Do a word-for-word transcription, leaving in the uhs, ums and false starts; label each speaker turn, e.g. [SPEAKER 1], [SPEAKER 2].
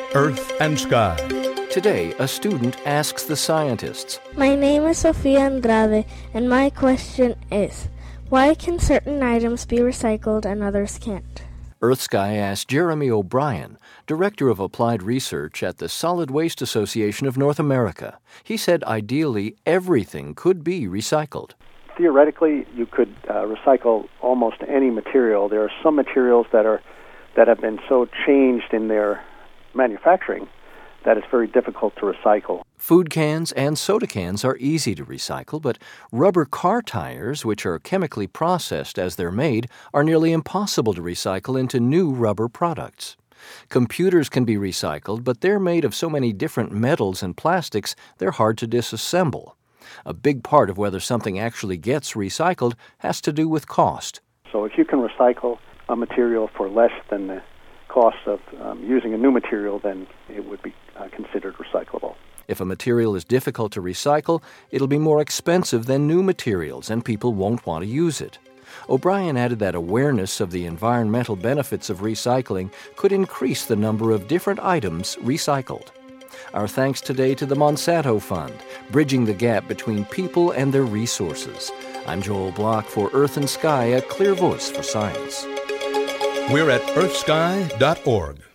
[SPEAKER 1] Earth and Sky.
[SPEAKER 2] Today, a student asks the scientists.
[SPEAKER 3] My name is Sofia Andrade, and my question is, why can certain items be recycled and others can't?
[SPEAKER 2] Earth Sky asked Jeremy O'Brien, Director of Applied Research at the Solid Waste Association of North America. He said ideally everything could be recycled.
[SPEAKER 4] Theoretically, you could uh, recycle almost any material. There are some materials that are that have been so changed in their manufacturing that it's very difficult to recycle.
[SPEAKER 2] Food cans and soda cans are easy to recycle, but rubber car tires, which are chemically processed as they're made, are nearly impossible to recycle into new rubber products. Computers can be recycled, but they're made of so many different metals and plastics they're hard to disassemble. A big part of whether something actually gets recycled has to do with cost.
[SPEAKER 4] So if you can recycle a material for less than the cost of um, using a new material, then it would be uh, considered recyclable.
[SPEAKER 2] If a material is difficult to recycle, it'll be more expensive than new materials, and people won't want to use it. O'Brien added that awareness of the environmental benefits of recycling could increase the number of different items recycled. Our thanks today to the Monsanto Fund, bridging the gap between people and their resources. I'm Joel Block for Earth and Sky, a clear voice for science.
[SPEAKER 1] We're at earth sky dot org.